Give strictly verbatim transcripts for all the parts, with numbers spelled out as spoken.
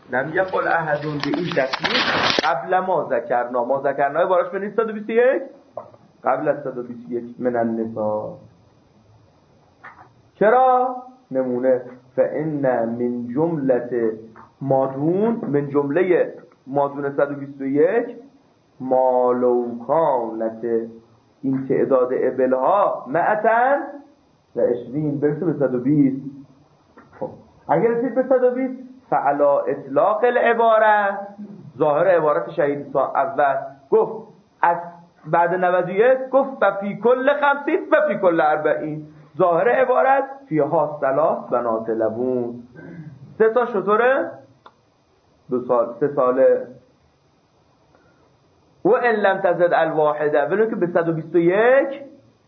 لم یقل احد به این تصمیم قبل ما ذکرنا ما ذکرنا باراش بنویس صد و بیست و یک قبل از صد و بیست و یک من النساء. چرا؟ نمونه فإن من جملت مادون من جمله مادون صد و بیست و یک ما لو کانت این تعداد ابلها معتن و عشرین برسه به صد و بیست. خب اگر رسید به صد و بیست فعلا اطلاق العبارت ظاهر عبارت شهید اول گفت از بعد نود و یک گفت و فی کل خمسین و فی کل اربعین ظاهر عبارت فیها ثلاث بنات لبون سه تا شطوره دو سال سه ساله و ان لم تزد الواحده ولو که به صد و بیست و یک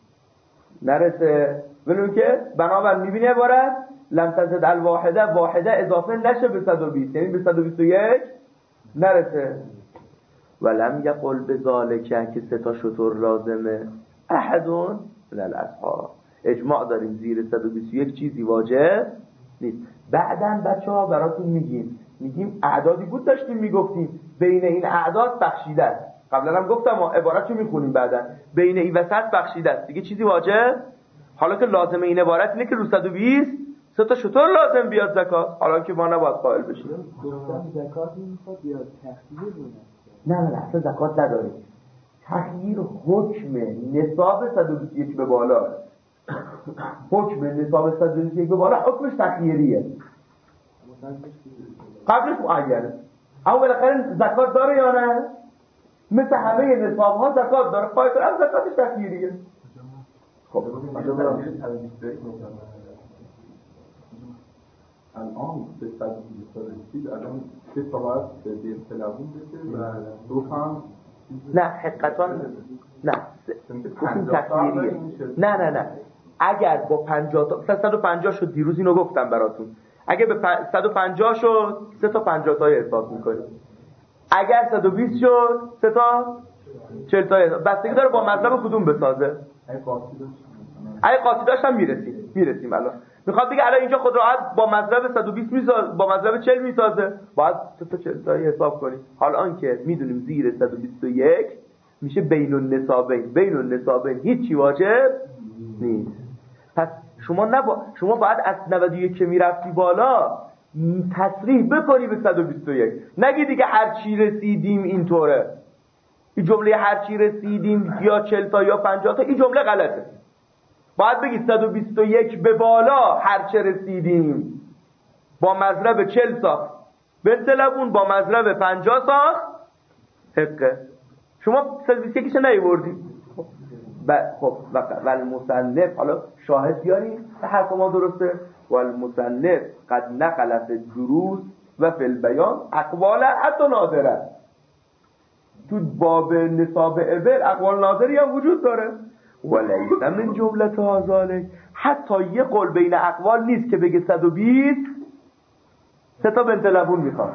نرسه ولو که بنابر میبینی عبارت لم تزد الواحده واحده اضافه نشه به صد و بیست یعنی به صد و بیست و یک نرسه. ولم یقل بذالک که سه تا شطور لازمه احدون من الاصحاب اجماع داریم زیر صد و بیست و یک چیزی واجب نیست. بعدن بچه‌ها براتون میگیم میگیم اعدادی بود داشتیم میگفتیم بین این اعداد بخشیده است. قبلا هم گفتم ما عبارتشو میخونیم بعدن بین این وسط بخشیده است دیگه چیزی واجب. حالا که لازمه این عبارت اینه که رو صد و بیست سه تا شطور لازم بیاد زکات حالا که ما نباید قائل بشیم. گفتم زکات میخواد بیاد تخییر بود. نه نه اصلا زکات نداره. تخییر حکم نصاب صد و بیست و یک به بالا حکم نصاب صد و بیست و یک به بالا حکمش تخییریه قبلش معینه اما بالاخره زکات داره یا نه؟ مثل همه نصاب ها زکات داره خواهی کنم زکاتش تخییریه. خب الان به صد و بیست رسید الان سه تا باید به دیر تلوون بشه و دو هم نه حقیقتا نه گفتیم تخییریه نه نه نه اگر با پنجاه تا صد و پنجاه شد دیروز اینو گفتم براتون اگر به صد و پنجاه شد سه تا پنجاه تایی حساب میکنیم اگر صد و بیست شد سه تا چهل تایی بستگی داره با مطلب کدوم بسازه. اگه قاطی داشتم میرسیم میرسیم الان میخواد بگه الان اینجا خود راحت با مطلب صد و بیست میسازه با مطلب چهل میسازه باید سه تا چهل تایی حساب کنیم. حالا آنکه میدونیم زیر صد و بیست و یک میشه بین النصابین بین النصابین هیچی واجب نیست. پس شما نبا... شما باید از نود و یک که میرفتی بالا تصریح بکنی به صد و بیست و یک نگی دیگه هر چی رسیدیم اینطوره. این جمله هر چی رسیدیم یا چهل تا یا پنجاه تا این جمله غلطه. باید بگی صد و بیست و یک به بالا هر چه رسیدیم با مضرب چهل ساخت بنت لبون با مضرب پنجاه ساخت حقه. شما صد و بیست و یک نیاوردی خب و المصنف حالا شاهد بیاری حرف ما درسته و المصنف قد نقلت دروس و فی البیان اقوال حتی نادره تو باب نصاب ابل اقوال نادری هم وجود داره ولیس من جملت ذالک حتی یه قول بین اقوال نیست که بگه صد و بیست سه تا بنت لبون میخواد.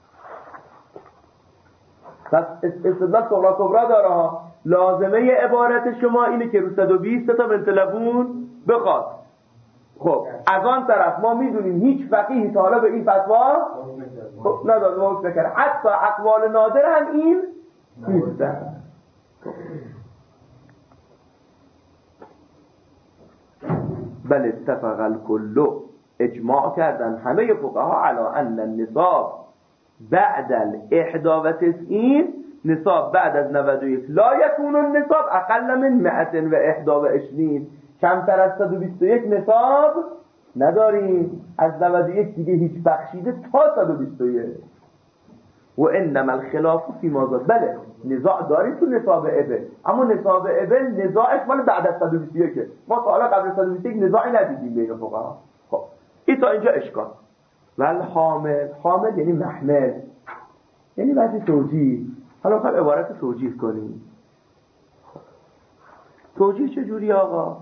پس استدلال صغرا کبرا داره ها. لازمه عبارت شما اینه که رو صد و بیست سه تا بنت لبون بخواد. خب از آن طرف ما میدونیم هیچ فقیهی تا حالا به این فتوا خب نداد ما فکر کرد حتی اقوال نادر هم این نیستن. بل اتفق الکل اجماع کردن همه فقها علی ان النصاب بعد الاحدا و تسعین نصاب بعد از نود و یک لا یکون النصاب اقل من مئت و احدا و عشرین کمتر از صد و بیست و یک نصاب نداریم از نود و یک دیگه هیچ بخشیده تا صد و بیست و یک و انما الخلاف فی ما زاد. بله نزاع داریم تو نصاب ابل اما نصاب ابل نزاعش مال بعد از صد و بیست و یک ما تا حالا قبل صد و بیست و یک نزاعی ندیدیم بین فقها. خب این تا اینجا اشکال. ول حامل حامل یعنی محمل یعنی بعضی توجیه. حالا خب عبارت توجیه کنیم. توجیه چجوری آقا؟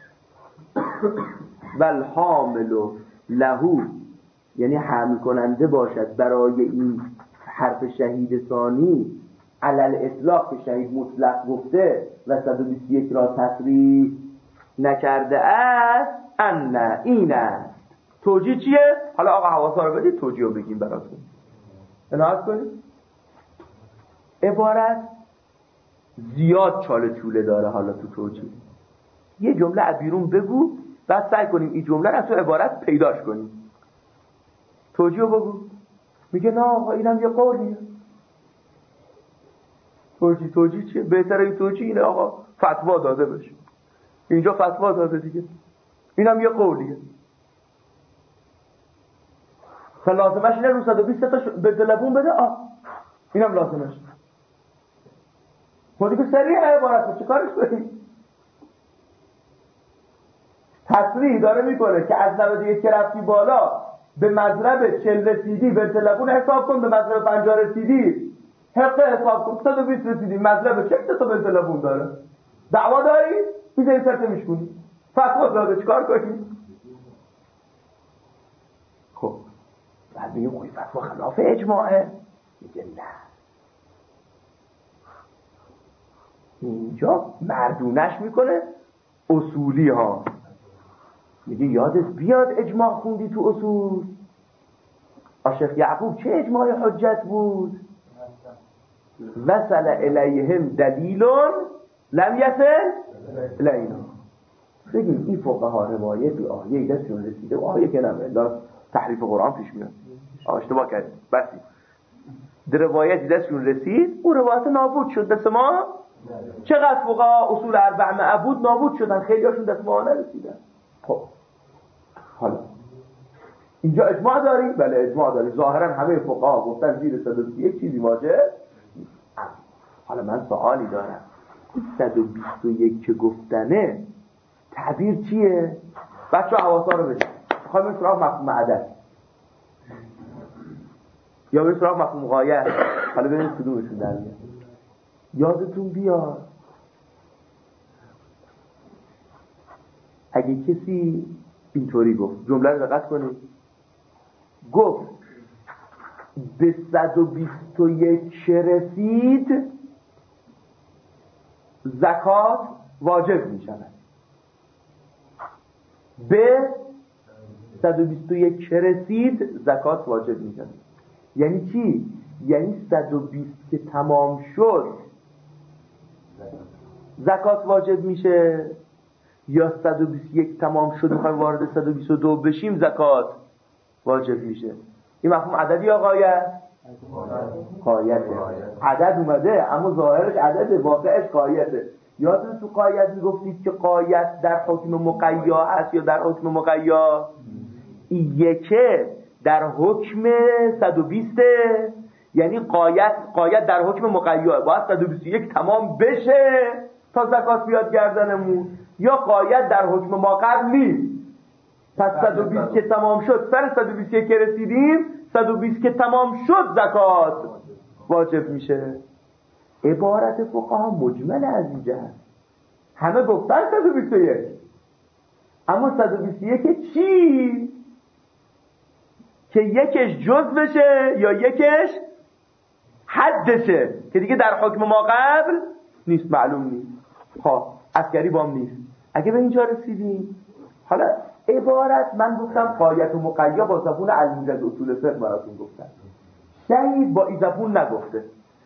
ول حامل لهو یعنی حمل کننده باشد برای این حرف شهید ثانی علل اطلاق که شهید مطلق گفته و صد و بیست و یک را تصریح نکرده است ان این است. توجیه چیه؟ حالا آقا حواسا رو بدید توجیه رو بگیم براتون. عنایت کنید. عبارت زیاد چاله چوله داره. حالا تو توجیه یه جمله از بیرون بگو، بعد سعی کنیم این جمله رو تو عبارت پیداش کنیم. توجیه بگو. میگه نه آقا اینم یه قولیه. توجیه توجیه چیه؟ بهتره این توجیه اینه آقا فتوا داده بشه. اینجا فتوا داده دیگه، اینم یه قولیه. لازمش اینه رو صد و بیست تا به لبون بده. آه اینم لازمش. خودی که سریع عبارت چه کارش کنیم؟ تصریح داره میکنه که از نود و یک که رفتی بالا به مضرب چهل رسیدی به لبون حساب کن، به مضرب پنجاه رسیدی حقه حساب کن، صد و بیست رسیدی مضرب چهل تا به لبون داره. دعوا داری؟ میزنی سرت میشکنی. فتوا داده چکار کنی؟ خب بعد میگه خوی فتوا خلاف اجماعه. میگه نه، اینجا مردونش میکنه اصولی ها. میگه یادت بیاد اجماع خوندی تو اصول. آشیخ یعقوب چه اجماع حجت بود؟ وصل الیهم دلیلون لم یصل الینا. بگیم این فقها روایتی آیه دستشون رسیده و آیه که نمیده تحریف قرآن پیش میاد. اشتباه کردیم بسی. در روایتی دستشون رسید او روایت نابود شد دست ما. چقدر فقها اصول اربع معبود نابود شدن، خیلی هاشون دست ما نرسیدن. خب حالا اینجا اجماع داری؟ بله اجماع داری. ظاهرا همه فقها گفتن زیر صد و بیست و یک چیزی واجب. حالا من سوالی دارم، صد و بیست و یک که گفتنه تعبیر چیه؟ بچه حواسا رو بده. میخوایم این سراغ مفهوم عدد یا به سراغ مفهوم غایه. حالا ببینید کدومشون در میاد. یادتون بیاد اگه کسی اینطوری گفت، جمله رو دقت کنید، گفت به صد و بیست و یک رسید زکات واجب می شود. به صد و بیست و یک رسید زکات واجب می شود. یعنی چی؟ یعنی صد و بیست که تمام شد زکات واجب میشه، یا صد و بیست و یک تمام شد میخوایم وارد صد و بیست و دو بشیم زکات واجب میشه. این مفهوم عددی یا غایه؟ غایته. عدد اومده اما ظاهرش عدده، واقعش غایته. یادتون تو غایت میگفتید که غایت در حکم مقیا هست یا در حکم مقیا؟ این یکه در حکم صد و بیست، یعنی غایت غایت در حکم مقیا باید صد و بیست و یک تمام بشه تا زکات بیاد گردنمون، یا غایت در حکم ما قبل نیست. پس صد و بیست که تمام شد، سر صد و بیست و یک که رسیدیم، صد و بیست که تمام شد زکات واجب میشه. عبارت فقها مجمل از اینجا هست. همه گفتن صد و بیست و یک، اما صد و بیست و یک چی؟ که یکش جز بشه یا یکش حدشه که دیگه در حکم ما قبل نیست، معلوم نیست. خب عسکری بام نیست. اگه به اینجا رسیدیم، حالا عبارت من گفتم غایت و مقیا با زبون علمی از اصول فقه براتون گفتم. شهید با این زبون نگفته.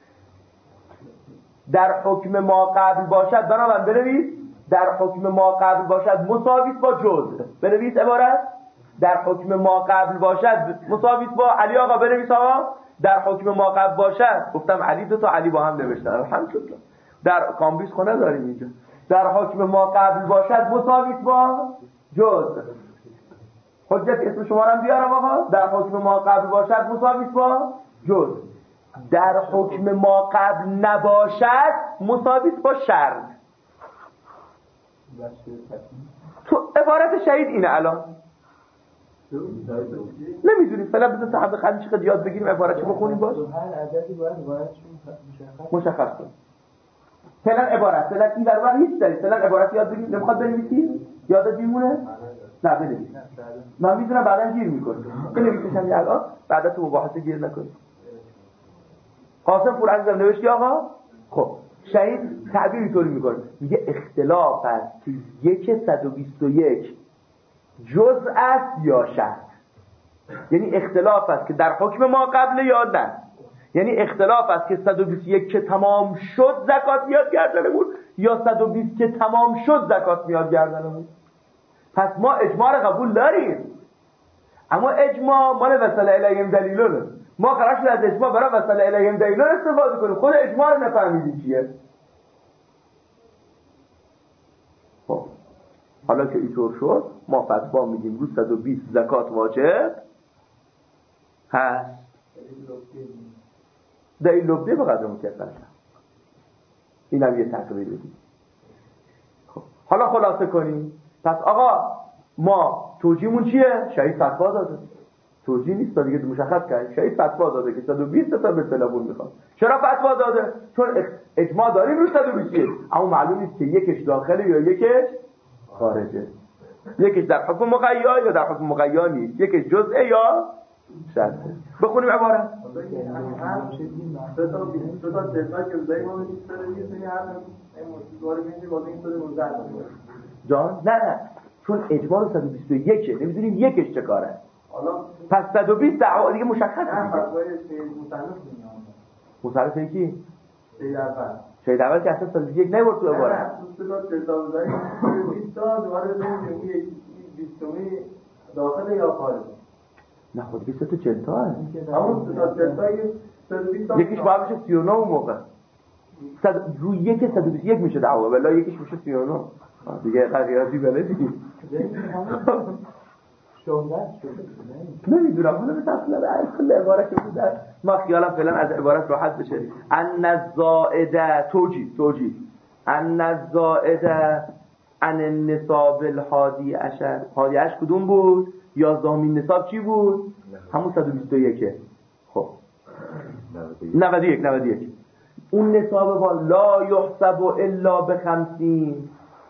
در حکم ما قبل باشد، بنابراین بنویس در حکم ما قبل باشد مساویت با جز. بنویس عبارت در حکم ما قبل باشد مساویت با علی. آقا بنویس آقا در حکم ما قبل باشد. گفتم علی دو تا علی با هم نوشتن هم شد. در کامبیس خونه داریم اینجا. در حکم ما قبل باشد مساویت با جز. حجت اسم شما رو بیارم آقا. در حکم ما قبل باشد مساویت با جز. در حکم ما قبل نباشد مساویت با شرط. تو عبارت شهید اینه. الان نمیدونیم فعلا بذار صاحب خدیش خد یاد بگیریم عبارت چه بخونیم باش. هر عددی باید عبارتش مشخص کن. فعلا عبارت فعلا این در واقع هیچ داری. فعلا عبارت یاد بگیریم. نمیخواد بنویسی؟ یادت میمونه؟ نه بنویس. من میدونم بعدا گیر میکنه. بنویسش همین الان بعدا تو مباحثه گیر نکنی. قاسم پور عزیزم نوشتی آقا؟ خب شهید تعبیر اینطوری میکنه، میگه اختلاف است که یک صد و بیست و یک جزء است یا شرط. یعنی اختلاف است که در حکم ما قبل یا نه. یعنی اختلاف است که صد و بیست و یک که تمام شد زکات میاد گردنمون یا صد و بیست که تمام شد زکات میاد گردنمون. پس ما اجماع رو قبول داریم، اما اجماع مال وصل الیهم دلیلونه. ما قرار شد از اجماع برای وصل الیهم دلیلون استفاده کنیم، خود اجماع رو نفهمیدیم چیه. خب حالا که اینطور شد ما فتوا میدیم رو صد و بیست زکات واجب هست. دلیل لبده به قدر مکفر. این هم یه تقریبی بدیم. خب حالا خلاصه کنیم. پس آقا ما توجیهمون چیه؟ شهید فتوا داده. توجیه نیست دیگه، مشخص کردیم شهید فتوا داده که صد و بیست تا به تلفن میخواد. چرا فتوا داده؟ چون اجماع داریم رو صد و بیست، اما معلوم نیست که یکش داخله یا یکش خارجه، یکیش در حکم مقیا یا در حکم مقیا نیست، یکیش جزء یا شرطه. بخونیم عبارت. جان نه نه چون اجماع صد و بیست و یک نمیدونیم یکش چه کاره. پس صد و بیست دعوا دیگه مشخصه. مصرف یکی شهید اول شهید اول که اصلا صد و بیست و یک نبرد تو عبارت. نه تو صدا چهل داریم بیست تا دوباره ببینیم یک بیستمی داخل یا خارج. نه خود بیست تا چهل تا هست. همون تا چهل تا صد و بیست تا یکیش باید بشه سی و نه اون موقع. صد روی یک صد و بیست و یک میشه دعوا، ولی یکیش میشه سی و نه. دیگه قضیه بلدی. نمیدونم حالا به تفصیل هر کل عبارت که بوده ما خیالم فعلا از عبارت راحت بشه. ان الزائده توجیه توجیه ان الزائده ان النصاب الحادی عشر. حادی عشر کدوم بود؟ یازدهمین نصاب چی بود؟ همون صد و بیست و یک. خب نود و یک نود و یک اون نصاب با لا یحسب الا بخمسین،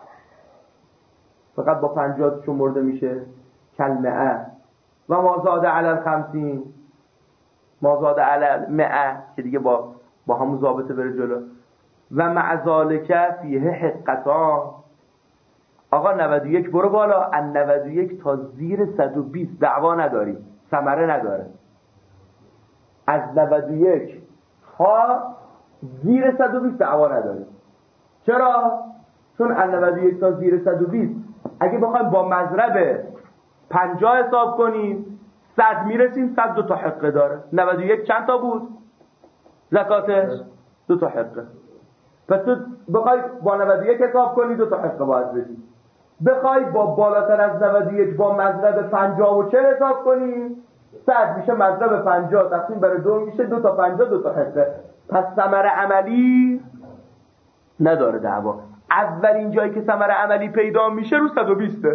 فقط با پنجاه شمرده میشه. کلمه و ما زاد علی الخمسین، ما زاد علی المئه که دیگه با با همون ضابطه بره جلو. و مع ذالک فیه حقتان. آقا نود و یک برو بالا، از نود و یک تا زیر صد و بیست دعوا نداریم، ثمره نداره. از نود و یک تا زیر صد و بیست دعوا نداریم. چرا؟ چون از نود و یک تا زیر صد و بیست اگه بخوایم با مضرب پنجاه حساب کنیم صد میرسیم، صد دو تا حقه داره. نود و یک چند تا بود زکاتش؟ دو تا حقه. پس تو بخوای با نود و یک حساب کنی دو تا حقه باید بدی. بخوای با بالاتر از نود و یک با مضرب پنجاه و چهل حساب کنی صد میشه، مضرب پنجاه تقسیم بر دو میشه دو تا پنجاه دو تا حقه. پس ثمره عملی نداره دعوا. اولین جایی که ثمره عملی پیدا میشه رو صد و بیست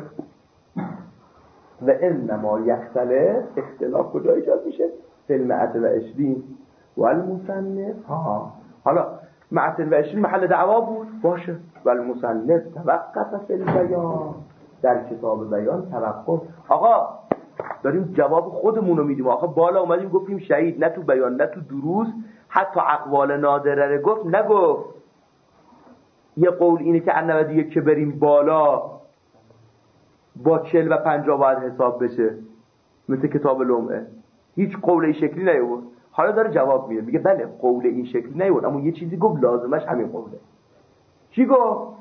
و انما یختلف. اختلاف کجا ایجاد میشه؟ فی المئة و عشرین و المصنف. ها حالا مئة و عشرین محل دعوا بود باشه، و المصنف توقف فی البیان، در کتاب بیان توقف. آقا داریم جواب خودمون رو میدیم. آقا بالا اومدیم گفتیم شهید، نه تو بیان نه تو دروس حتی اقوال نادره رو گفت نگفت. یه قول اینه که از نود و یک که بریم بالا با چهل و پنجاه باید حساب بشه، مثل کتاب لمعه. هیچ قول این شکلی نیورد. حالا داره جواب میده، میگه بله قول این شکلی نیورد، اما یه چیزی گفت لازمش همین قوله. چی گفت؟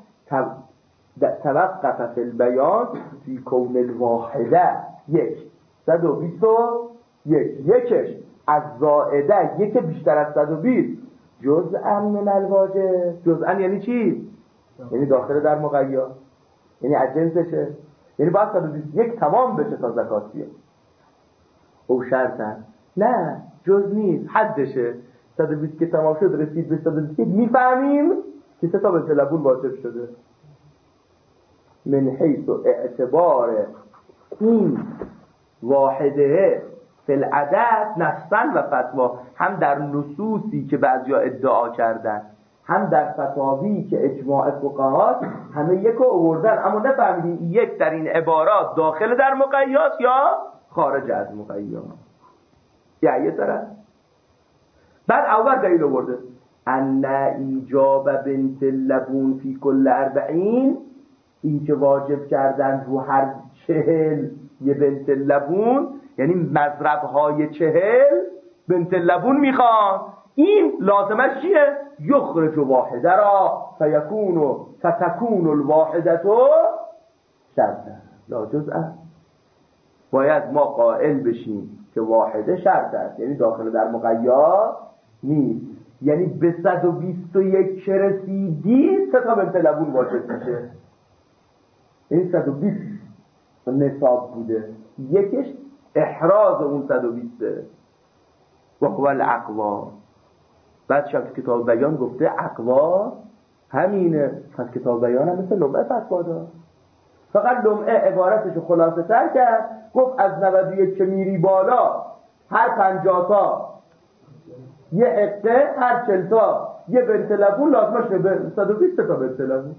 توقف فی البیان فی کون الواحده. یک صد و بیست و یک یکش از زائده یک بیشتر از صد و بیست جزءا من الواجب. جزءا یعنی چی؟ یعنی داخل در مقیا، یعنی از جنسشه، یعنی باید صد و بیست و یک تمام بشه تا زکات بیاد. او شرطن نه جز نیست، حدشه. صد و بیست که تمام شد رسید به صد و بیست میفهمیم که سه تا به لبون واجب شده. من حیث و اعتبار این واحده فی العدد نصا و فتوا، هم در نصوصی که بعضیا ادعا کردن هم در فتاوی که اجماع فقها همه یک آوردن، اما نفهمیدیم یک در این عبارات داخل در مقیاس یا خارج از مقیاس. یعنی یه طرف بعد اول دلیل آورده ان ایجاب بنت لبون فی کل اربعین، این که واجب کردن رو هر چهل یه بنت لبون، یعنی مضرب های چهل بنت لبون میخوان، این لازمش چیه؟ یخرج واحده را فیکون فتکون الواحده شرط لا جزء. باید ما قائل بشیم که واحده شرط است، یعنی داخل در مقید نیست. یعنی به صد و بیست و یک که رسیدی سه تا بنت لبون واجب میشه. این صد و بیست نصاب بوده، یکیش احراز اون صد و بیسته و هو العقوا. بعد شب کتاب بیان گفته عقوا همینه، پس کتاب بیان هم مثل لمعه فتوا داد. فقط لمعه عبارتشو خلاصه تر کرد، گفت از نود و یک که میری بالا هر پنجاه تا یه حقه، هر چل تا یه بنت لبون لازمش به صد و بیست تا بنت لبون.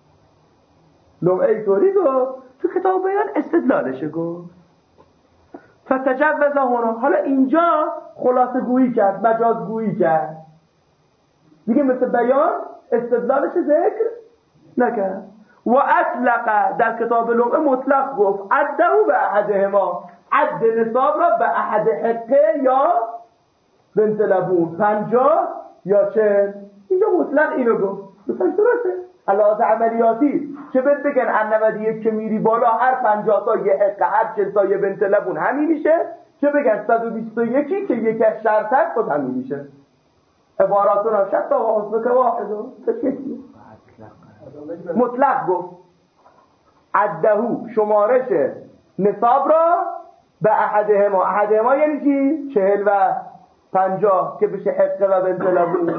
لمعه طوری گفت، تو کتاب بیان استدلالشه گفت فتجوز هنا. حالا اینجا خلاصه گویی کرد، مجاز گویی کرد دیگه، مثل بیان استدلالش ذکر نکرد. و اطلق در کتاب لمعه مطلق گفت عده به احدهما، عد نصاب را به احد حقه یا بنت لبون، پنجاه یا چل. اینجا مطلق اینو گفت، مثلا درسته علاوه عملیاتی که بهت بگن ان نود و یک که میری بالا هر پنجاه تا یه حقه، هر چل تا یه بنت لبون همین میشه، که بگن صد و بیست و یک که یک شرط هست خود همین میشه. عباراتون هم شد تا واحد که واحد مطلق گفت عدهو شمارش نصاب را به احدهما. احدهما یعنی چی؟ چهل و پنجاه که بشه حقه و بنت لبون.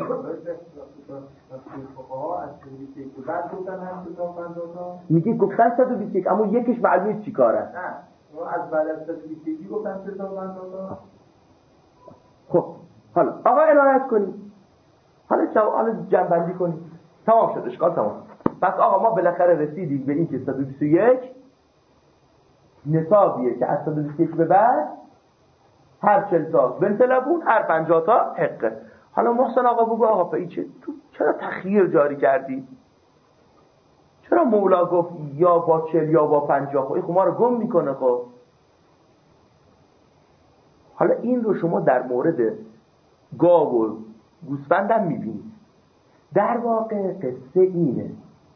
میگه گفتن صد و بیست و یک اما یکیش معلومه چی کاره. نه از بعد از صد و بیست و یک گفتن صد و پنجاه. خب حالا آقا عنایت کنید، حالا حالا جنبندی کنید، تمام شد، اشکال تمام. پس آقا ما بالاخره رسیدیم به این که صد و بیست و یک نصابیه که از صد و بیست و یک به بعد هر چل تا بنت لبون، هر پنجاه تا حقه. حالا محسن آقا بگو آقا پایی چه تو چرا تخییر جاری کردی؟ چرا مولا گفت یا با چل یا با پنجاه؟ خب ما رو گم میکنه. خب حالا این رو شما در مورد گاو و گوسفندم میبینید. در واقع قصه اینه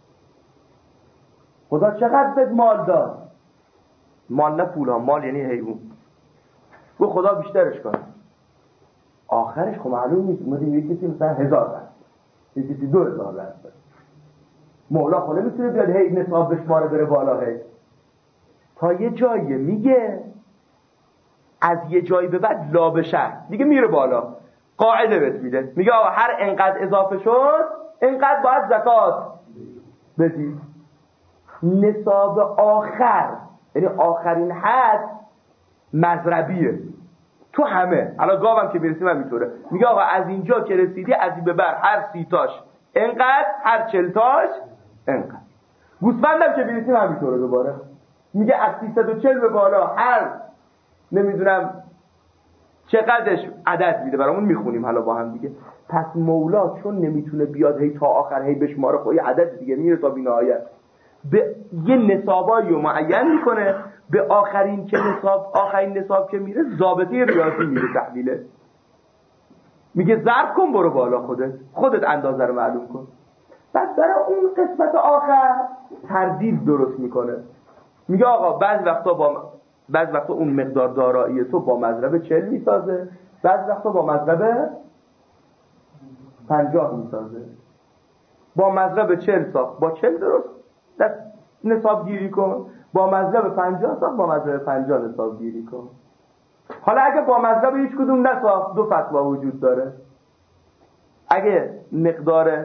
خدا چقدر بهت مال داد، مال نه پول ها، مال یعنی حیوان، گفت خدا بیشترش کنه. آخرش خب معلوم نیست، اومدیم یک کسی مثلا هزار رست، یک کسی دو هزار رست. مولا خب نمیتونه بیاد هی نصاب بشماره بره بالا. هی تا یه جایی میگه از یه جایی به بعد لا بشه دیگه میره بالا، قاعده بهت میده، میگه آقا هر انقدر اضافه شد انقدر باید زکات بدی. نصاب آخر یعنی آخرین حد مضربیه تو همه. الان گاوم که برسیم هم میطوره، میگه آقا از اینجا که رسیدی از این به بر هر سی تاش انقدر، هر چل تاش انقدر. گوسفندم که برسیم هم میطوره دوباره، میگه از سیصد و چهل به بالا هر نمیدونم چقدرش عدد میده برامون، میخونیم حالا با هم دیگه. پس مولا چون نمیتونه بیاد هی تا آخر هی بشماره، خب یه عدد دیگه میره تا بی‌نهایت، به یه نصابایی رو معین میکنه. به آخرین که نصاب آخرین نصاب که میره ضابطه ریاضی میره تحویله، میگه ضرب کن برو بالا، خودت خودت اندازه رو معلوم کن. پس برای اون قسمت آخر تردید درست میکنه، میگه آقا بعض وقتا با بعض وقتا اون مقدار دارایی تو با مضرب چهل میسازه، بعض وقتا با مضرب پنجاه میسازه. با مضرب چهل ساخت با چهل درست دست نصاب گیری کن، با مضرب پنجاه ساخت با مضرب پنجاه نصاب گیری کن. حالا اگه با مضرب هیچ کدوم نساخت دو فتوا وجود داره. اگه مقدار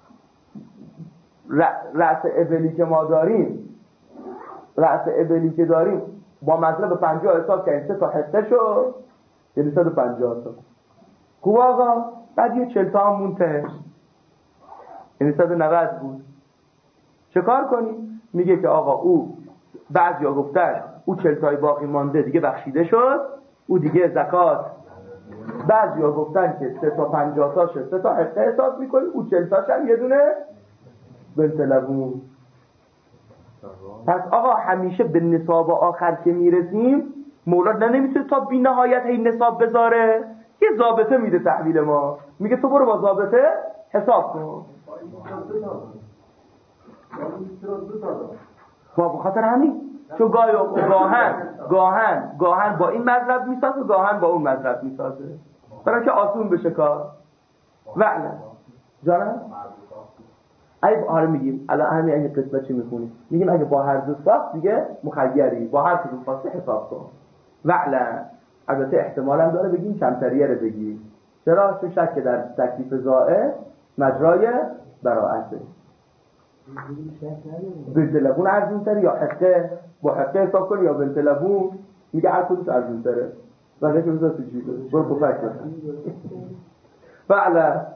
رأس ابلی که ما داریم رأس ابلی که داریم با مضرب پنجاه حساب کردیم سه تا حصه شد، یعنی صد و پنجاه تا. خوب آقا بعد یه چهل تا هم مونتهش، یعنی صد و نود بود. چه کار کنی؟ میگه که آقا او بعضیا گفتن او چهل تای باقی مانده دیگه بخشیده شد، او دیگه زکات. بعضیا گفتن که سه تا پنجاه تا شد، سه تا حصه حساب میکنی، او چهل تاش هم یه دونه بنت لبون. پس آقا همیشه به نصاب آخر که میرسیم مولا نمیتونه تا بی نهایت هی نصاب بذاره، یه ضابطه میده تحویل ما، میگه تو برو با ضابطه حساب کن. با بخاطر همین چون گاهی گاهن گاهن گاهن با این مذهب میسازه، گاهن با اون مذهب میسازه برای که آسون بشه کار. وعلا جانم ای آره میگیم الان همین این قسمت چی میخونیم، میگیم اگه با هر دو ساخت دیگه مخیری، با هر کدوم خواسته حساب کن. وعلا البته احتمال هم داره بگیم کمتریه رو بگی. چرا؟ چون شک در تکلیف زائد مجرای براءته. بنت لبون ارزون تره یا حقه؟ با حقه حساب کنی یا بنت لبون؟ میگه هر کدومش ارزون تره. ولی که بذار تو جیبه برو پفک کن. وعلا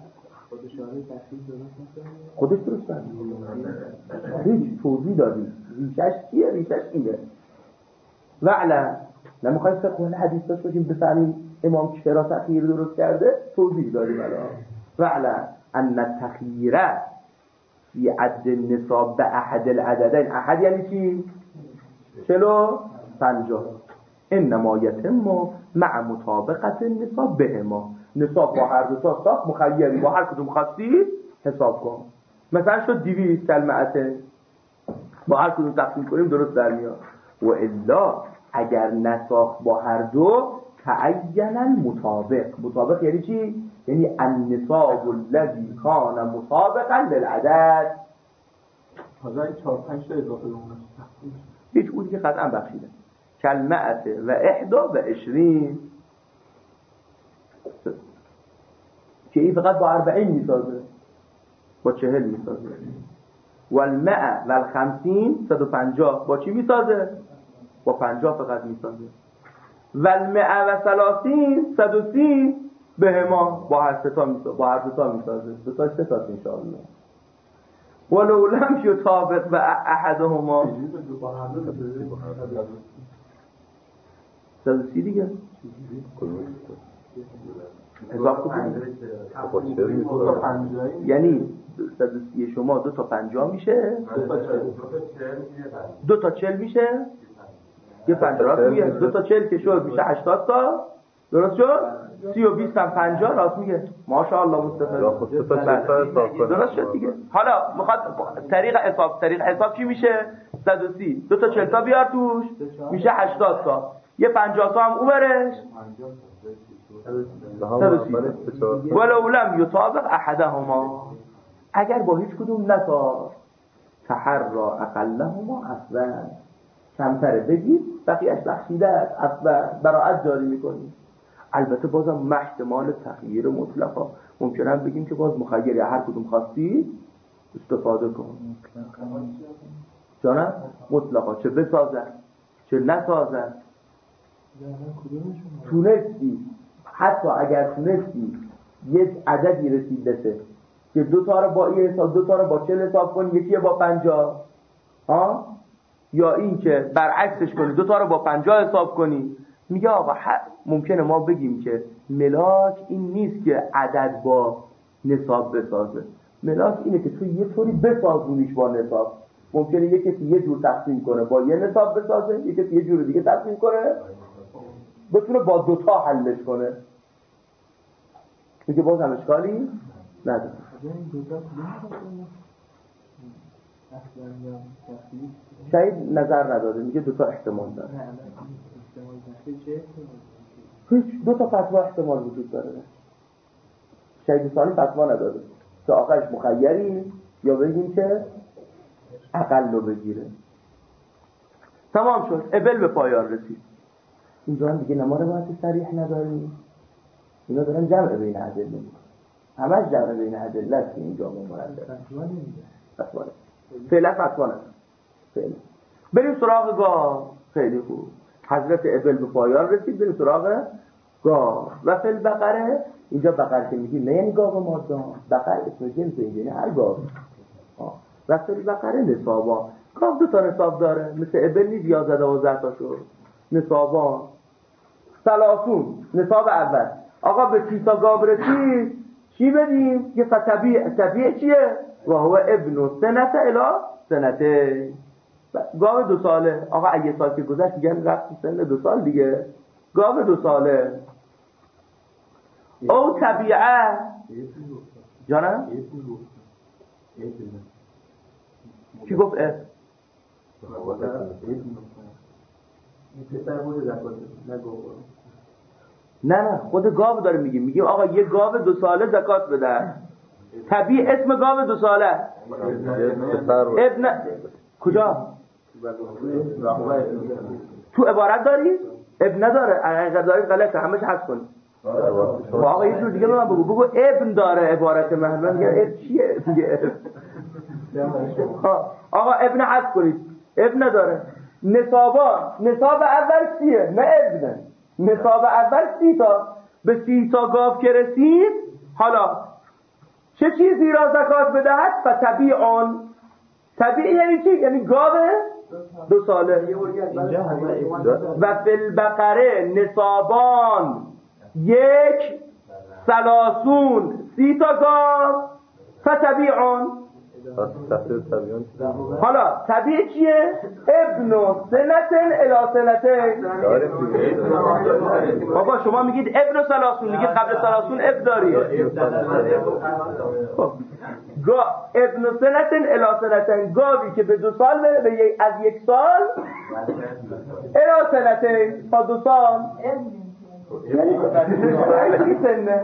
خودش درست کنه هیچ توضیح دادیم ریشش چیه؟ ریشش اینه. وعلا نمیخوایم فقه حدیث داشت باشیم بفهمیم امام چرا تخییر درست کرده، توضیح دادیم الان. وعلا ان التخییره فی عد النصاب به احد العددین. احد یعنی چی؟ چلو پنجاه. انما یتم مع مطابقت النصاب بهما. نصاب با هر دو تا ساخت مخیری، با هر کدوم خواستی حساب کن. مثلا شد دویست کلمعته، با هر کدوم تقسیم کنیم درست در میاد. و الا اگر نساخت با هر دو تعین المطابق. مطابق یعنی چی؟ یعنی النصاب الذي كان مطابقا للعدد. حالا این چهار پنج تا اضافه اون هیچ اونی که قطعا بخشیده. کلمعته و احدا و عشرین که این فقط با اربعین میسازه، با چهل میسازه. والمئه و الخمسین صد و پنجاه با چی میسازه؟ با پنجاه فقط میسازه. والمئه و ثلاثین صد و سی به ما با هر ستا میسازه، با هر ستا میسازه. دوتاش ستاست انشاءالله. ولو لم یطابق و احدهما صد و سی دیگه حساب کنید. یعنی صد و سی شما دو تا پنجاه میشه، دو تا چل میشه، یه پنجاه راست میگه. دو تا چل که شد میشه هشتاد تا، درست شد؟ سی و بیست هم پنجاه راست میگه. ماشاءالله مصطفی درست شد دیگه. حالا میخواد طریق حساب، طریق حساب چی میشه؟ صد و سی دو تا چل تا بیار توش میشه هشتاد تا، یه پنجاه تا هم اون برش ولو لم یطابق احدهما. اگر با هیچ کدوم نساخت تحرا اقلهما اصلا، کمتره بگید بقیه‌اش بخشیده است، اصلا براعت جاری میکنید. البته بازم محتمال تغییر مطلقا ممکنه بگیم که باز مخیری هر کدوم خواستی استفاده کن. جانم مطلقا چه بسازن چه نسازن. تونستی حتی اگر تونستی یک عددی رسید بسه که دو تا رو با این حساب، دو تا رو با چل حساب کنی، یکی با پنجاه، ها، یا این که برعکسش کنی دو تا رو با پنجاه حساب کنی. میگه آقا ممکنه ما بگیم که ملاک این نیست که عدد با نصاب بسازه. ملاک اینه که تو یه طوری بسازونیش با نصاب. ممکنه یه کسی یه جور تقسیم کنه با یه نصاب بسازه، یه کسی یه جور دیگه تقسیم کنه بتونه با دوتا حلش کنه. میگه باز هم اشکالی نداره. شاید نظر نداده، میگه دوتا احتمال داره. هیچ دو تا فتوا احتمال وجود داره. شاید ثانی فتوا نداده که آخرش مخیری یا بگیم که اقل رو بگیره. تمام شد، ابل به پایان رسید. اینجا هم دیگه نما روایت صریح نداریم. اینا دارن جمع بین ادله میکنن، همش جمع بین ادله است که اینجا مورد داره. فتوا نمیده. فعلا فتوا نداره. فعلا بریم سراغ گاه. خیلی خوب، حضرت ابل به پایان رسید. بریم سراغ گاه. و فل بقره، اینجا بقره که میگیم نه یعنی گاه و مادام، بقره اسم جنس اینجا یعنی هر گاه. و فل بقره نصابا. گاه دو تا نصاب داره، مثل ابل نیست یازده و دوازده تا شد. نصابا ثلاثون نصاب اول. آقا به سی تا گاه برسید چی بدیم؟ یه فتبیع. تبیع چیه؟ و هو ابن سنت الا سنته. گاو دو ساله. آقا اگه سال که گذشت دیگه رفت سن دو سال دیگه. گاو دو ساله. او طبیعه جانم کی گفت اه نه نه خود گاو داره میگه میگه آقا یه گاو دو ساله زکات بده. طبیعی اسم گاو دو ساله ابن کجا تو عبارت داری؟ ابن نداره اگر داری غلطه همش حذف کن. آقا یه جور دیگه به من بگو بگو ابن داره عبارت من من میگم ابن چیه؟ میگه آقا ابن حذف کنید ابن نداره. نصابا نصاب اول سیه نه ابن. نصاب اول سی تا به سی تا گاو که رسید حالا چه چیزی را زکات بدهد؟ فتبیعان. طبیعی یعنی چی؟ یعنی گاو دو ساله. و فی البقره نصابان یک سلاسون سی تا گاو فتبیعان. حالا طبیعی چیه؟ ابن سنتن الی سنتن. بابا شما میگید ابن سلاسون میگید قبل سلاسون اب داری. گا ابن سنتن الی سنتن گاوی که به دو سال به از یک سال الی سنتن تا دو سال یعنی سنه.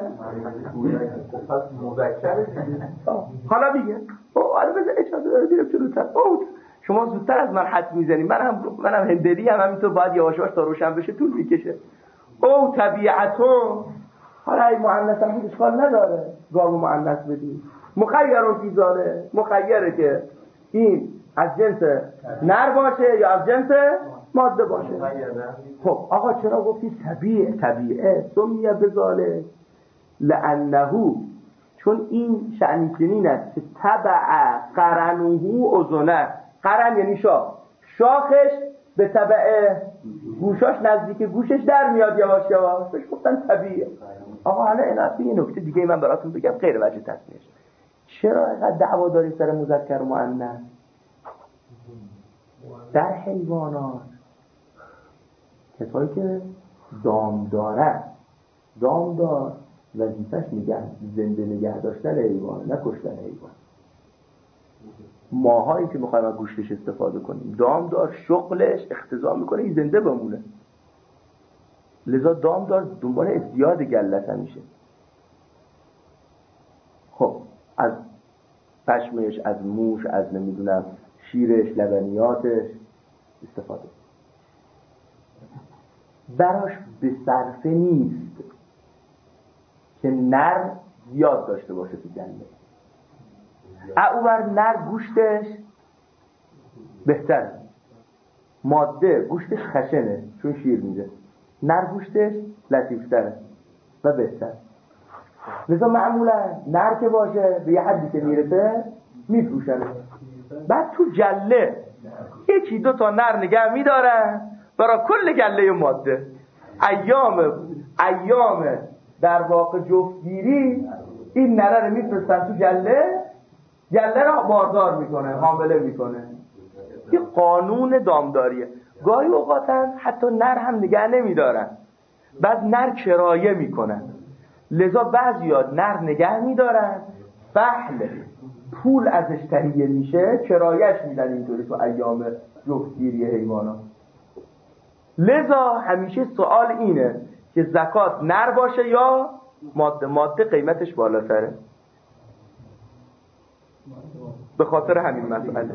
حالا میگه حالا بذار اجازه داره بیرم جلوتر. شما زودتر از من حد میزنی منم منم هندلی هم همینطور باید یواش یواش تا روشن بشه طول میکشه. او طبیعتون حالا این مؤنث هم اشکال نداره گاو مؤنث بدی مخیرون فی ذاله مخیره که این از جنس نر باشه یا از جنس ماده باشه. خب آقا چرا گفتی طبیعه؟ طبیعه سمیه بذاله لانه چون این شأن چنین است که تبع قرنه اذنه. قرن یعنی شاخ، شاخش به تبع گوشاش نزدیک گوشش در میاد یواش یواش بهش گفتن طبیعه. آقا حالا این یه نکته دیگه من براتون بگم غیر وجه تصمیمش. چرا اینقدر دعوا داریم سر مذکر و مؤنث؟ در حیوانات کسایی که دام دارن، دام دار وظیفش نگه زنده نگه داشتن حیوان نه کشتن حیوان. ماهایی که میخوایم از گوشتش استفاده کنیم دام دار شغلش اختزا میکنه این زنده بمونه. لذا دام دار دنبال ازدیاد گلت میشه. خب از پشمش، از موش، از نمیدونم شیرش، لبنیاتش استفاده. براش به صرفه نیست که نر زیاد داشته باشه تو جنگه. اوور نر گوشتش بهتره، ماده گوشتش خشنه چون شیر میده، نر گوشتش لطیفتره و بهتر. لذا معمولا نر که باشه به یه حدی که میرسه میفروشنه. بعد تو جله یکی دو تا نر نگه میدارن برای کل گله ماده. ایام ایام در واقع جفتگیری این نره رو میفرستن تو جله، جله را باردار میکنه، حامله میکنه. یه قانون دامداریه. گاهی اوقاتن حتی نر هم نگه نمیدارن، بعد نر کرایه میکنن. لذا بعضیا نر نگه میدارن، فحل پول ازش تهیه میشه، کرایهش میدن اینطوری تو ایام جفتگیری حیوانات. لذا همیشه سوال اینه که زکات نر باشه یا ماده. ماده قیمتش بالاتره به خاطر همین مسئله.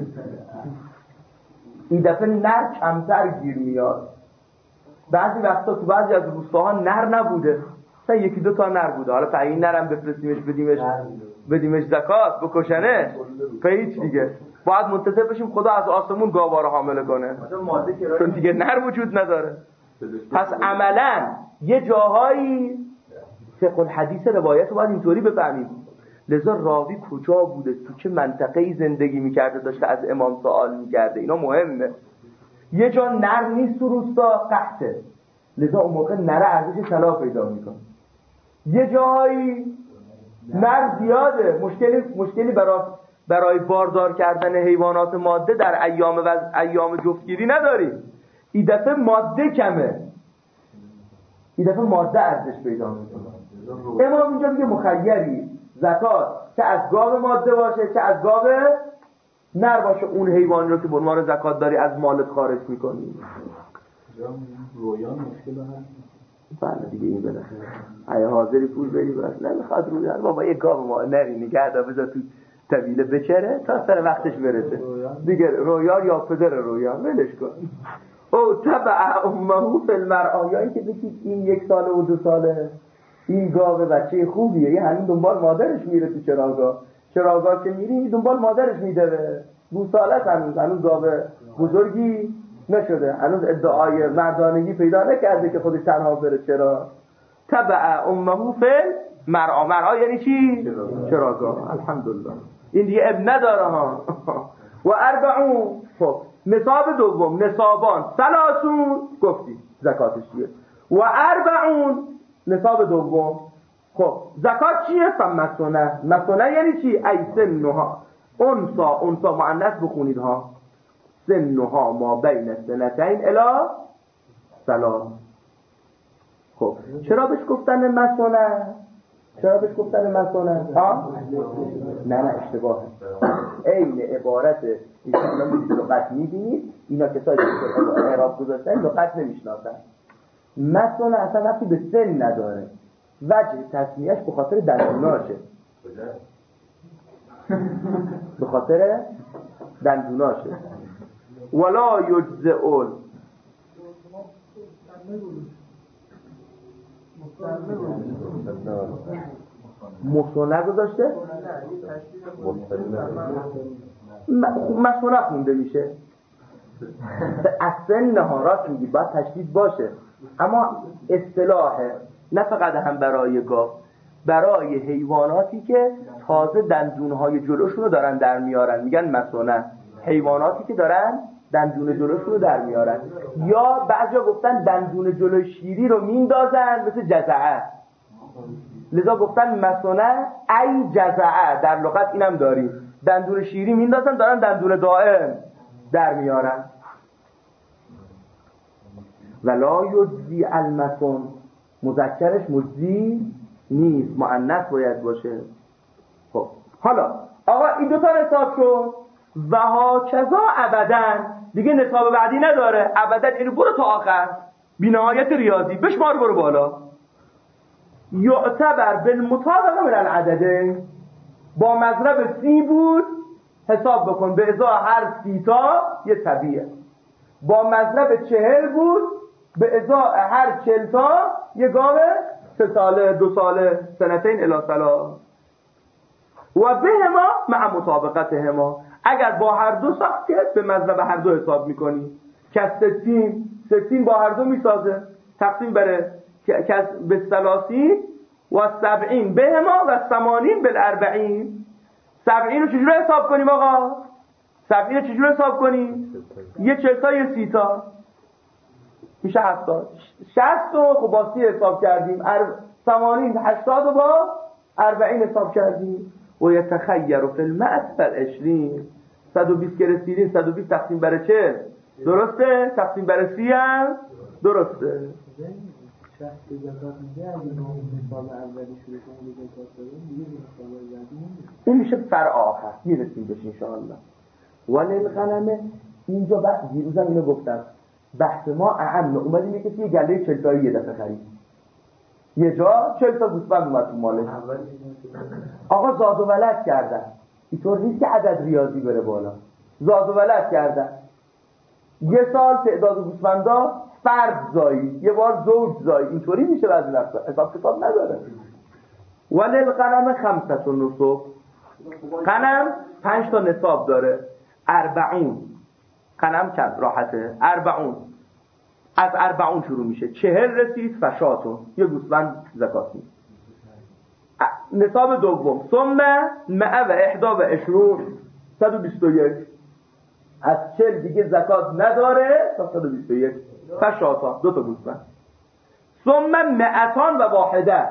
این دفعه نر کمتر گیر میاد. بعضی وقتا تو بعضی از روستاها نر نبوده، مثلا یکی دو تا نر بوده، حالا تا این نرم بفرستیمش بدیمش بدیمش زکات بکشنش به هیچ دیگه باید منتظر بشیم خدا از آسمون گاوا رو حامله کنه چون دیگه نر وجود نداره. پس عملا یه جاهایی فقه الحدیث روایت رو باید اینطوری بفهمیم. لذا راوی کجا بوده، تو چه منطقه‌ای زندگی میکرده، داشته از امام سوال میکرده، اینا مهمه. یه جا نر نیست تو روستا قحطه، لذا اون موقع نر ارزش طلا پیدا میکنه. یه جایی نر زیاده، مشکلی مشکلی برای برای باردار کردن حیوانات ماده در ایام و ایام جفتگیری نداری. این دفعه ماده کمه، این دفعه ماده ارزش پیدا میکنه. امام اینجا میگه مخیری زکات که از گاو ماده باشه که از گاو نر باشه، اون حیوانی رو که به عنوان زکات داری از مالت خارج میکنی. رویان مشکل هست. بله دیگه این بده اگه حاضری پول بری بس نمیخواد رویان بابا یه گاو ما نری نگه دا بذار تو طویله بچره تا سر وقتش برسه دیگه. رویان یا پدر رویان ولش کن. او تبع امه فی المرعا، یا اینکه بگید این یک ساله و دو ساله این گاو بچه خوبیه، یه همین دنبال مادرش میره تو چراگاه، چراگاه که میری دنبال مادرش میده، دو ساله هنوز هنوز گاو بزرگی نشده، هنوز ادعای مردانگی پیدا نکرده که خودش تنها بره. چرا؟ تبع امه فی المرعا. مرعا یعنی چی؟ چراگاه. الحمدلله این دیگه اب نداره ها. و اربعون. خب نصاب دوم نصابان ثلاثون گفتی زکاتش چیه. و اربعون نصاب دوم. خب زکات چیه؟ فمسونه. مسونه یعنی چی؟ ای سنها انسا. انسا مؤنث بخونید ها. سنها ما بین سنتین الی ثلاث. خب چرا بهش گفتن مسونه؟ چرا بهش گفتن مسونه؟ ها؟ نه نه اشتباهه. این عبارت اینا میگید لغت میبینید اینا کسایی که اعراب گذاشتن لغت نمیشناسن. مسونه اصلا وقتی به سن نداره، وجه تسمیهش به خاطر دندوناشه. به خاطر دندوناشه. ولا یجزئون. مصنع گذاشته؟ مصنع خونده میشه. اصلا نهارات میگی باید تشدید باشه، اما اصطلاحه نه فقط هم برای گاو، برای حیواناتی که تازه دندونهای جلوشون رو دارن در میارن میگن مصنع. حیواناتی که دارن دندون جلوشون رو در میارن، یا بعضیا گفتن دندون جلوی شیری رو میندازن مثل جزعه، لذا گفتن مصنع ای جزعه. در لغت اینم داریم، دندون شیری میندازن دارن دندون دائم در میارن. ولا یجزی المسن. مذکرش مجزی نیست، مؤنث باید باشه. خب حالا آقا این دو تا نصاب شد و ها کذا ابداً. دیگه نصاب بعدی نداره، ابداً اینو برو تا آخر بی نهایت ریاضی بشمار برو بالا. یعتبر بالمطابقه من العدده. با مضرب سی بود حساب بکن به ازای هر سی تا یه طبیعه. با مضرب چهل بود به ازای هر چل تا یه گاو سه ساله دو ساله سنتین الی ثلاث. و بهما مع مطابقتهما. اگر با هر دو ساخت که به مضرب هر دو حساب میکنی. که ستین ستین با هر دو میسازه، تقسیم بره که به ثلاثین و سبعین بهما و ثمانین بالاربعین. سبعین رو چجوری حساب کنیم آقا؟ سبعین رو چجوری حساب کنیم؟ یه چل تا یه سی تا میشه هفتاد. شصت رو خب با سی حساب کردیم، ثمانین هشتاد رو با اربعین حساب کردیم. و یتخیر فی المأث عشرین. صد و بیست که رسیدیم صد و بیست تقسیم بر چه؟ درسته؟ تقسیم بر سی هم درسته. شخص که زکات میده اگه نصاب اولی شروع کنه به زکات دادن دیگه نصاب بعدی نمیشه. این میشه فرع آخر میرسیم بهش ان شاء الله. ولی الغنم اینجا بحث دیروزم اینو گفتم، بحث ما اعم اومدیم یه کسی یه گله چهل تایی یه دفعه خرید، یه جا چهل تا گوسفند اومد تو مالش، آقا زاد و ولد کردن. اینطور نیست که عدد ریاضی بره بالا، زاد و ولد کردن. یه سال تعداد گوسفندا فرد زایی، یه بار زوج زایی، اینطوری میشه بعضی وقتا، حساب کتاب نداره. ولی الغنم خمسة النصاب. غنم پنج تا نصاب داره. اربعون. غنم چند راحته. اربعون از اربعون شروع میشه، چهل رسید فشاتون یه گوسفند زکات میده. نصاب دوم ثم مئة و احدا و عشرون صد و بیست و یک. از چهل دیگه زکات نداره تا صد و بیست و یک فشاتا دو تا گوسفند. ثم مئتان و واحده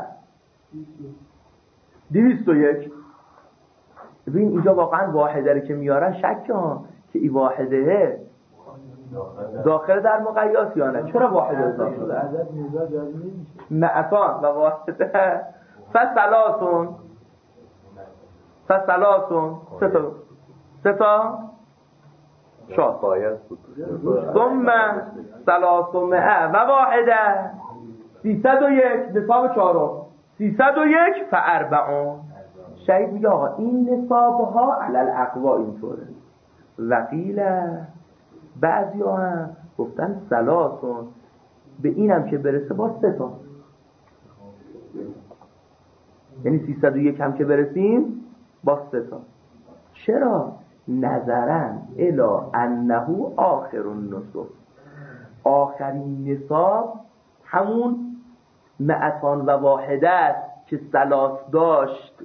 دویست و یک. ببین اینجا واقعا واحده رو که میارن شک ها که این واحده داخل در مقیاس یا نه. چرا واحده اضافه شده؟ عدد میزا جاری نمیشه. مئتان و واحده فسلاسون فسلاسون سه تا سه تا شاد ثم سلاسمعه و واحده سیصد و یک نصاب چهارم سیصد و یک فاربعون. شهید میگه آقا این نصاب ها علل اقوا اینطوره. وقیله بعضی ها هم گفتن سلاسون به اینم که برسه با سه تا، یعنی سیصد و یک هم که برسیم با سه تا. چرا؟ نظرن الی انه آخر النصاب، آخرین نصاب همون معتان و واحده است که سلاس داشت.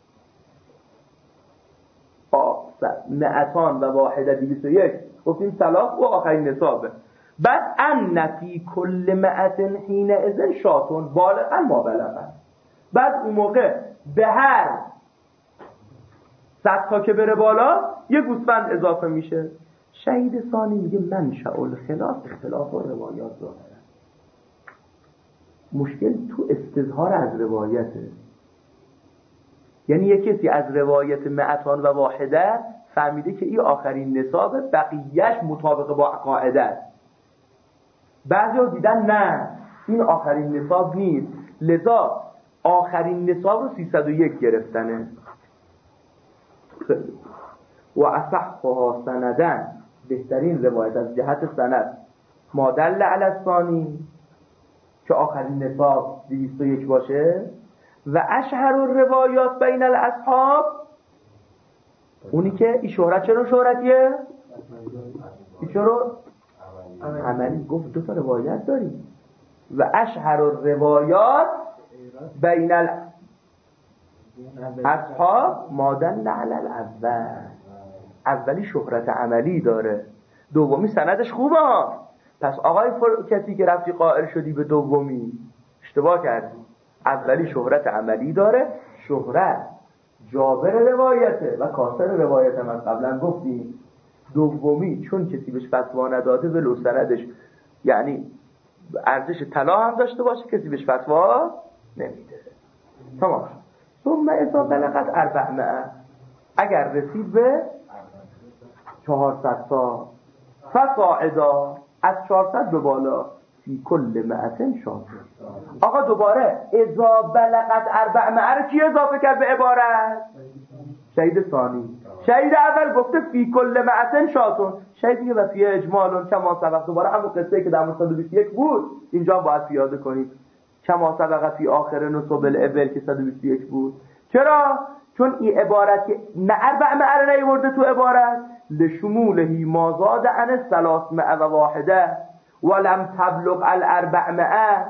معتان و واحده دویست و یک گفتیم سلاس و آخرین نصابه. بعد ان فی کل معتن حین اذن شاتون بالغا ما بلغن. بعد اون موقع به هر صد تا که بره بالا یه گوسفند اضافه میشه. شهید ثانی میگه منشأ الخلاف اختلاف و روایات ظاهره. مشکل تو استظهار از روایته، یعنی یک کسی از روایت معتان و واحده فهمیده که این آخرین نصاب، بقیهش مطابق با قاعده است. بعضی ها دیدن نه این آخرین نصاب نیست، لذا آخرین نصاب رو سیصد و یک گرفتنه. و اصحها سندن، بهترین روایت از جهت سند ما دل علی الثانی که آخرین نصاب دویست و یک باشه. و اشهر الروایات بین الاصحاب، اونی که این شهرت چرا شهرتیه؟ این چرا؟ عملی. گفت دو تا روایت داریم. و اشهر الروایات بین الاصحاب ما دل علی الاول، اولی شهرت عملی داره، دومی سندش خوبه ها. پس آقای کسی که رفتی قائل شدی به دومی اشتباه کردی. اولی شهرت عملی داره، شهرت جابر روایته و کاسر روایت هم از قبلا گفتیم. دومی چون کسی بهش فتوا نداده ولو سندش یعنی ارزش طلا هم داشته باشه کسی بهش فتوا نمیده. تمام. ثم اذا بلغت اربعمائه، اگر رسید به چهارصد تا فصاعدا، از چهارصد به بالا، فی کل مئتن شاطر. آقا دوباره اذا بلغت اربعمائه رو کی اضافه کرد به عبارت؟ شهید ثانی. شهید اول گفته فی کل مئتن شاطر، شهید دیگه و فی اجمال کما سبق، دوباره همون قصه که در صد و بیست و یک بود اینجا باید پیاده کنید. کما سبق فی آخر نصب الابل که صد و بیست و یک بود. چرا؟ چون این عبارت که نه اربعمائه رو نیورده تو عبارت لشمولهی ما زاد عن ثلاثمائه و واحده ولم تبلغ الاربعمائه،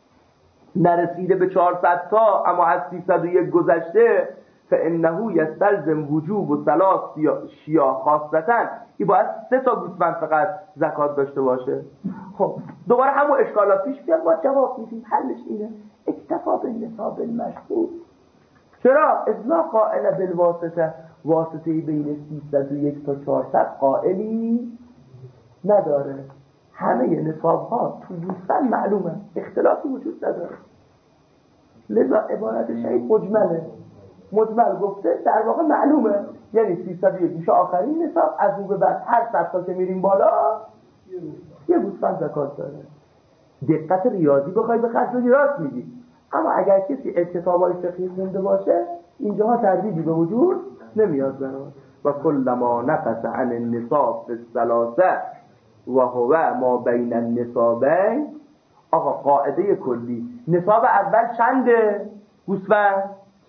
نرسیده به چهارصد تا اما از سیصد و یک گذشته. فانه یستلزم وجوب و ثلاث شیاه خاصتا، این باید سه تا گوسفند فقط زکات داشته باشه. خب دوباره همون اشکالات پیش بیاد، ما جواب میدیم حلش اینه اکتفا بالنصاب المشهور. چرا؟ اذا قائل بالواسطه، واسطه بین سیصد و یک تا چهارصد قائلی نداره. همه نصاب ها تو گوسفند معلومه، اختلافی وجود نداره. لذا عبارت شهید مجمله. مجمل گفته در واقع معلومه، یعنی سیصد و یک میشه آخرین نصاب، از اون به بعد هر صد تا که میریم بالا یه گوسفند زکات داره. دقت ریاضی بخوای به خرج بدی راست میگی، اما اگر کسی کتابای فقهی خونده باشه اینجاها تردیدی به وجود نمیاد برای. و کل ما نقص عن النصاب الثلاثه و هو ما بین النصابین. آقا قاعده کلی نصاب اول چنده؟ گوسفند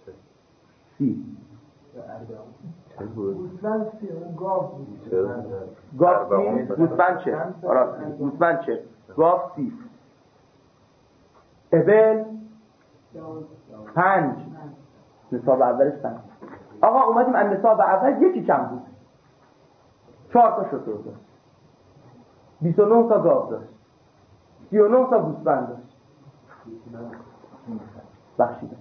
سی. گوسفند سی گاو گاو سی. گوسفند چه؟ آره گوسفند چه؟ گاو سی. ابل پنج. نصاب اولش پنج. آقا اومدیم از نصاب اول یکی کم بود، چهار تا شتر داشت، بیست و نه تا گاو داشت، سی و نه تا گوسفند داشت. بخشیده.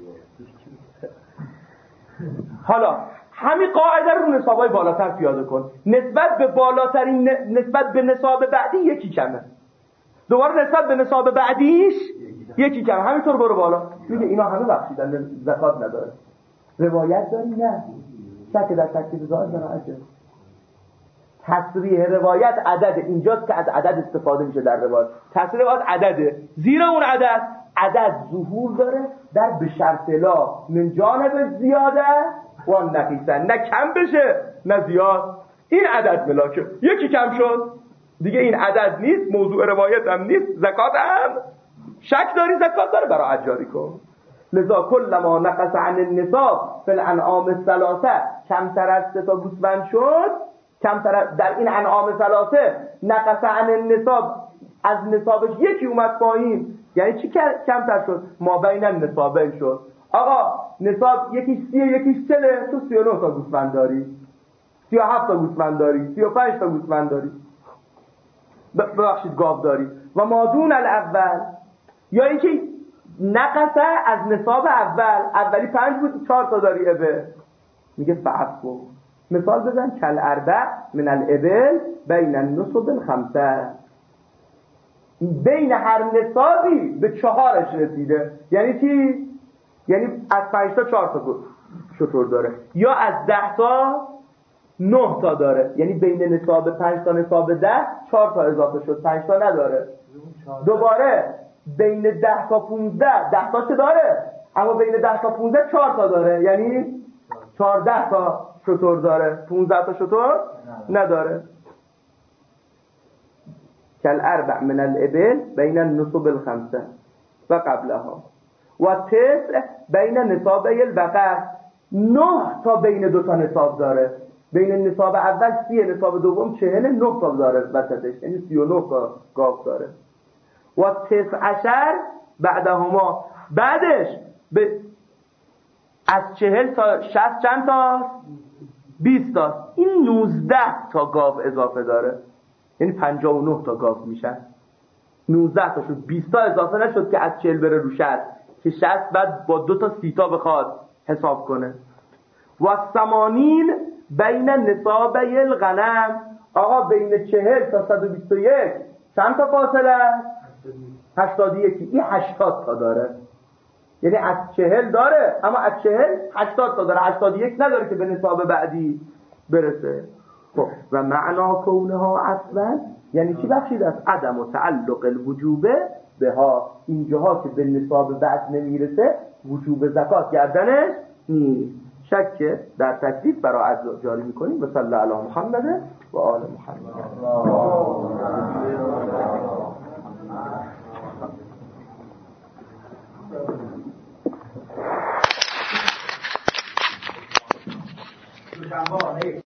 حالا همین قاعده رو نصابای بالاتر پیاده کن. نسبت به بالاترین نسبت به نصاب بعدی یکی کمه، دوباره نسبت به نصاب بعدیش یکی کم، همینطور برو بالا. میگه اینا همه بخشیدن، زکات نداره. روایت داری؟ نه. شک در تکلیف ظاهر جنایته. تصریح روایت عدد، اینجاست که از عدد استفاده میشه در روایت. تصریح روایت عدده، زیرا اون عدد عدد ظهور داره در به شرط لا من جانب زیاده و نقیصه، نه کم بشه نه زیاد. این عدد ملاکه، یکی کم شد دیگه این عدد نیست، موضوع روایت هم نیست، زکات هم شک داری زکات داره، برای جاری کن. لذا کل ما نقص عن النصاب فی الانعام الثلاثه، کمتر از سه تا گوسفند شد، کمتر در این انعام ثلاثه نقص عن النصاب، از نصابش یکی اومد پایین، یعنی چی کمتر شد؟ ما بین النصابین شد. آقا نصاب یکیش سیه یکیش چله، تو سی و نه تا گوسفند داری، سی و هفت تا گوسفند داری، سی و پنج تا گوسفند داری، ببخشید گاو داری. و مادون الاول، یا اینکه نقصه از نصاب اول، اولی پنج بود چهار تا داری ابل، میگه فعفو. مثال بزن کل اربع من الابل بین النصب الخمسه، بین هر نصابی به چهارش رسیده. یعنی چی؟ یعنی از پنج تا چهار تا شطور داره، یا از ده تا نه تا داره، یعنی بین نصاب پنج تا نصاب ده چهار تا اضافه شد، پنج تا نداره. دوباره بین ده تا پونزده ده تا چه داره، اما بین ده تا پونزده چهار تا داره، یعنی چهارده تا شطور داره، پونزده تا شطور نداره. کل اربع من الابل بین النصب الخمسه و قبلها و تسع بین نصابی البقر، نه تا بین دو تا نصاب داره، بین نصاب اول سی، نصاب دوم چهل، نه تا داره وسطش، یعنی سی و نه تا گاو داره. و تسع عشر بعدهما، بعدش به از چهل تا شصت چند تا؟ بیست تا، این نوزده تا گاو اضافه داره، یعنی پنجاه و نه تا گاو میشن. نوزده تا شد، بیست تا اضافه نشد که از چهل بره رو شصت، که شصت بعد با دو تا سی تا بخواد حساب کنه. و ثمانین بین نصابی الغنم، آقا بین چهل تا صد و بیست و یک چند تا فاصله است؟ هشتاد و یک. این هشتاد تا داره، یعنی از چهل داره اما از چهل هشتاد تا داره، هشتاد و یک نداره که به نصاب بعدی برسه. خب و معنا کونها اصلا یعنی چی بخشید؟ از عدم و تعلق الوجوبه به ها، اینجاها که به نصاب بعد نمیرسه وجوب زکات گردنش نیست. شک در تکلیف برای عدل جاری میکنیم. و صلی الله علی محمد و آل محمد.